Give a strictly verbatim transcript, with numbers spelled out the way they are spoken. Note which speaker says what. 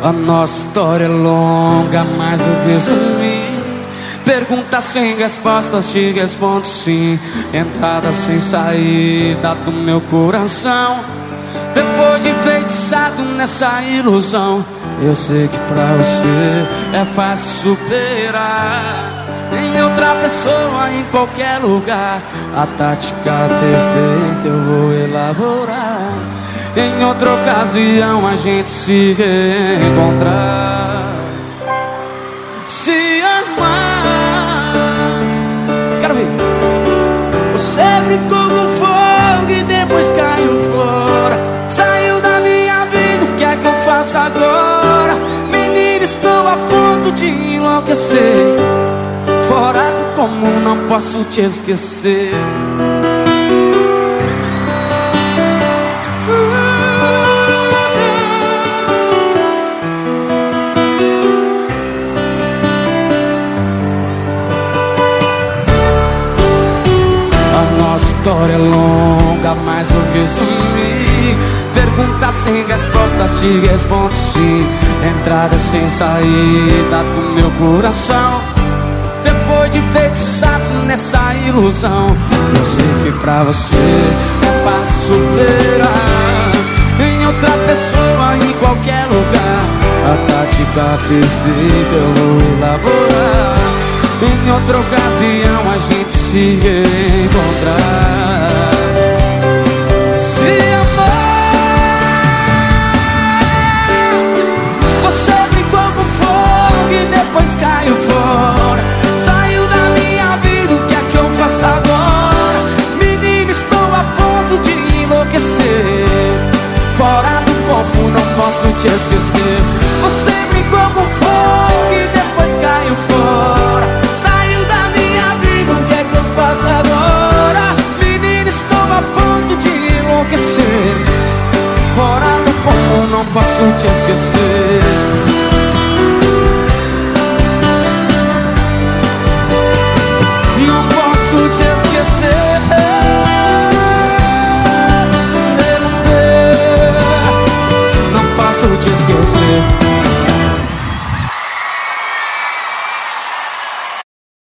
Speaker 1: A nossa história é longa, mas eu resumi. Perguntas sem respostas, te respondo sim. Entrada sem saída do meu coração. Depois de enfeitiçado nessa ilusão, eu sei que pra você é fácil superar. Em outra pessoa, em qualquer lugar, a tática perfeita eu vou elaborar. Em outra ocasião a gente se reencontrar. Se amar. Quero ver. Você brincou com fogo e depois caiu fora. Saiu da minha vida, o que é que eu faço agora? Menina, estou a ponto de enlouquecer. Fora do comum, não posso te esquecer. Nossa história é longa, mas eu resumi. Perguntas sem respostas, te respondo sim. Entrada sem saída do meu coração. Depois de enfeitiçado nessa ilusão, eu sei que pra você é fácil superar. Em outra pessoa, em qualquer lugar, a tática perfeita eu vou elaborar. Em outra ocasião a gente se reencontrar. Se amar. Você brincou com fogo e depois caiu fora. Saiu da minha vida, o que é que eu faço agora? Menina, estou a ponto de enlouquecer. Fora do corpo, não posso te esquecer. Você brincou com fogo e depois caiu fora. Agora, menina, estou a ponto de enlouquecer. Fora do corpo, não posso te esquecer.